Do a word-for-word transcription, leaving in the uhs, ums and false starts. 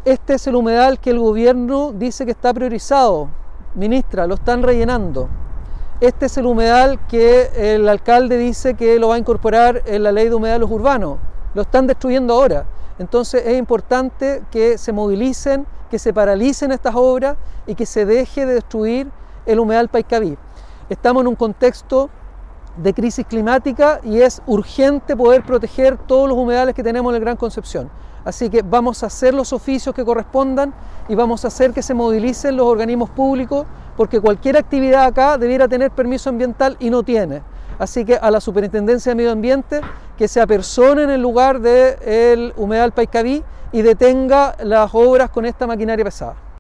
Este es el humedal que el gobierno dice que está priorizado. Ministra, lo están rellenando. Este es el humedal que el alcalde dice que lo va a incorporar en la ley de humedales urbanos. Lo están destruyendo ahora. Entonces es importante que se movilicen, que se paralicen estas obras y que se deje de destruir el humedal Paiscaví. Estamos en un contexto de crisis climática y es urgente poder proteger todos los humedales que tenemos en el Gran Concepción. Así que vamos a hacer los oficios que correspondan y vamos a hacer que se movilicen los organismos públicos, porque cualquier actividad acá debiera tener permiso ambiental y no tiene. Así que a la Superintendencia de Medio Ambiente que se apersone en el lugar del humedal Paiscaví y detenga las obras con esta maquinaria pesada.